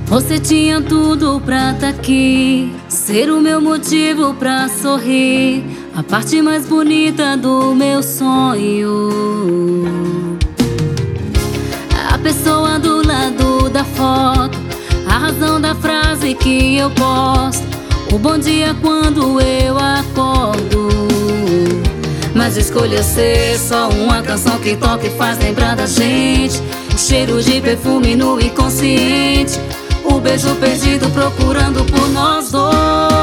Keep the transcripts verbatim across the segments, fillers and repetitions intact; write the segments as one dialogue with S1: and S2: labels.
S1: Você tinha tudo pra tá aqui, ser o meu motivo pra sorrir, a parte mais bonita do meu sonho. A pessoa do lado da foto, a razão da frase que eu posto, o bom dia quando eu acordo. Mas escolha ser só uma canção que toca e faz lembrar da gente, o cheiro de perfume no inconsciente, o beijo perdido procurando por nós dois.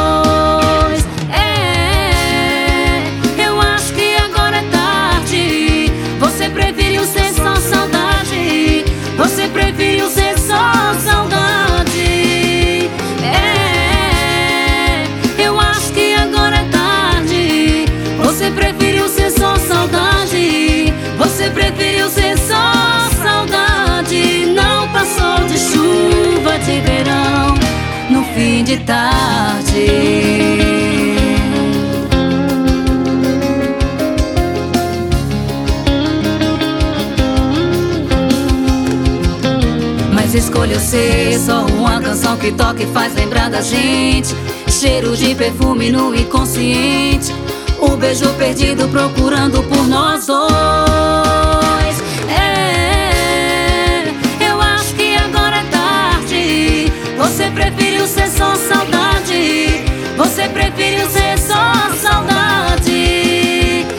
S1: É, eu acho que agora é tarde. Você preferiu ser só saudade, você preferiu ser só saudade. É, eu acho que agora é tarde. Você preferiu ser só saudade, você preferiu ser só saudade. Não passou de chuva de verão no fim de tarde. Mas escolheu ser só uma canção que toca e faz lembrar da gente, cheiro de perfume no inconsciente, o beijo perdido procurando por nós dois. É, eu acho que agora é tarde. Você preferiu ser só saudade, você preferiu ser só saudade.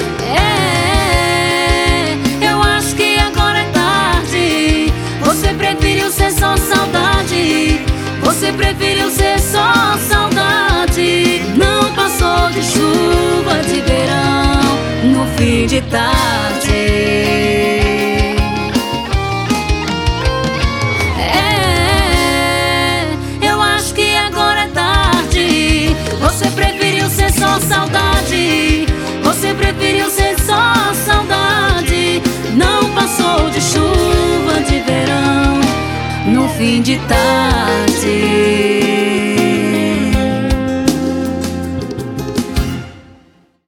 S1: É, eu acho que agora é tarde. Você preferiu ser só saudade, você preferiu ser só saudade. Não passou de chuva de verão no fim de tarde. É, eu acho que agora é tarde. Você preferiu ser só saudade, você preferiu ser só saudade. Não passou de chuva de verão no fim de tarde.